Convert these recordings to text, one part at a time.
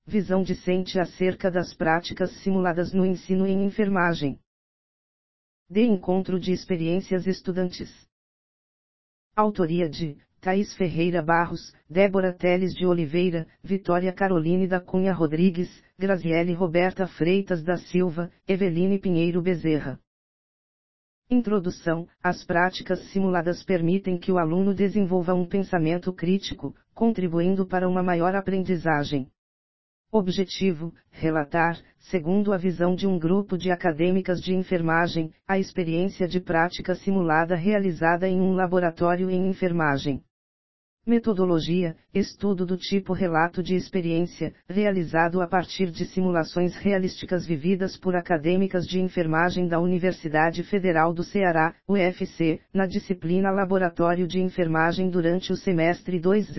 Visão discente acerca das práticas simuladas no ensino em enfermagem. De encontro de experiências estudantes. Autoria de Thaís Ferreira Barros, Débora Teles de Oliveira, Vitória Caroline da Cunha Rodrigues, Graziele Roberta Freitas da Silva, Eveline Pinheiro Bezerra. Introdução. As práticas simuladas permitem que o aluno desenvolva um pensamento crítico, contribuindo para uma maior aprendizagem. Objetivo: relatar, segundo a visão de um grupo de acadêmicas de enfermagem, a experiência de prática simulada realizada em um laboratório em enfermagem. Metodologia: estudo do tipo relato de experiência, realizado a partir de simulações realísticas vividas por acadêmicas de enfermagem da Universidade Federal do Ceará, UFC, na disciplina Laboratório de Enfermagem durante o semestre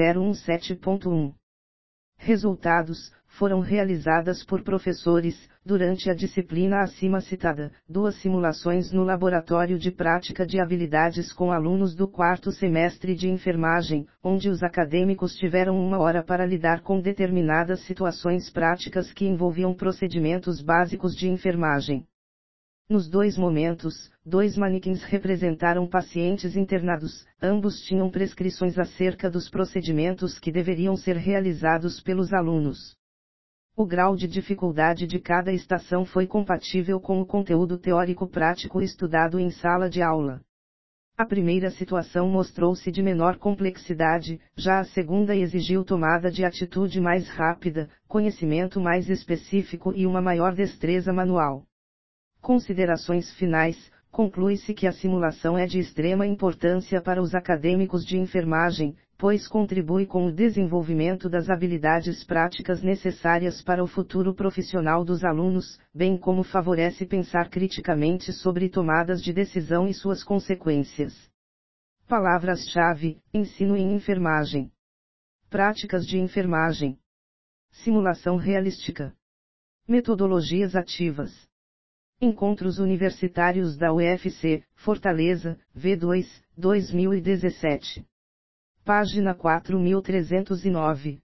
2017.1. Resultados: foram realizadas por professores, durante a disciplina acima citada, 2 simulações no Laboratório de Prática de Habilidades com alunos do 4º semestre de enfermagem, onde os acadêmicos tiveram 1 hora para lidar com determinadas situações práticas que envolviam procedimentos básicos de enfermagem. Nos 2 momentos, 2 manequins representaram pacientes internados, ambos tinham prescrições acerca dos procedimentos que deveriam ser realizados pelos alunos. O grau de dificuldade de cada estação foi compatível com o conteúdo teórico-prático estudado em sala de aula. A primeira situação mostrou-se de menor complexidade, já a segunda exigiu tomada de atitude mais rápida, conhecimento mais específico e uma maior destreza manual. Considerações finais. Conclui-se que a simulação é de extrema importância para os acadêmicos de enfermagem, pois contribui com o desenvolvimento das habilidades práticas necessárias para o futuro profissional dos alunos, bem como favorece pensar criticamente sobre tomadas de decisão e suas consequências. Palavras-chave: ensino em enfermagem. Práticas de enfermagem. Simulação realística. Metodologias ativas. Encontros Universitários da UFC, Fortaleza, V2, 2017. Página 4309.